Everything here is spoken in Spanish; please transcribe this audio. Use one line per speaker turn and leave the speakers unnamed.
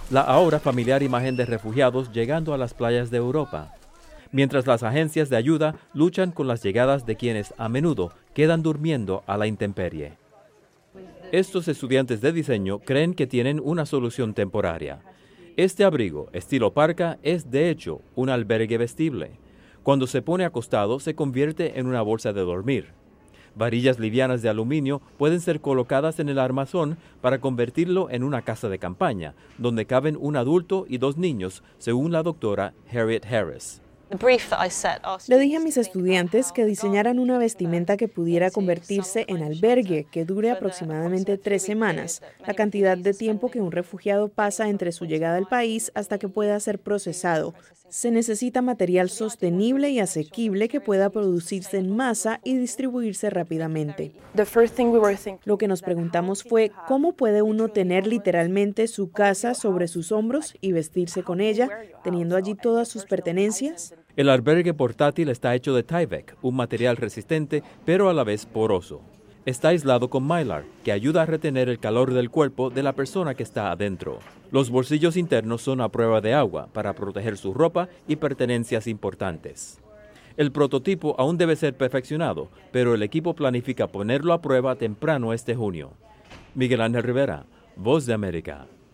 la ahora familiar imagen de refugiados llegando a las playas de Europa, mientras las agencias de ayuda luchan con las llegadas de quienes a menudo quedan durmiendo a la intemperie. Estos estudiantes de diseño creen que tienen una solución temporaria. Este abrigo, estilo parka, es de hecho un albergue vestible. Cuando se pone acostado, se convierte en una bolsa de dormir. Varillas livianas de aluminio pueden ser colocadas en el armazón para convertirlo en una casa de campaña, donde caben un adulto y 2 niños, según la doctora Harriet Harris.
Le dije a mis estudiantes que diseñaran una vestimenta que pudiera convertirse en albergue, que dure aproximadamente 3 semanas, la cantidad de tiempo que un refugiado pasa entre su llegada al país hasta que pueda ser procesado. Se necesita material sostenible y asequible que pueda producirse en masa y distribuirse rápidamente. Lo que nos preguntamos fue, ¿cómo puede uno tener literalmente su casa sobre sus hombros y vestirse con ella, teniendo allí todas sus pertenencias?
El albergue portátil está hecho de Tyvek, un material resistente pero a la vez poroso. Está aislado con Mylar, que ayuda a retener el calor del cuerpo de la persona que está adentro. Los bolsillos internos son a prueba de agua para proteger su ropa y pertenencias importantes. El prototipo aún debe ser perfeccionado, pero el equipo planifica ponerlo a prueba temprano este junio. Miguel Ángel Rivera, Voz de América.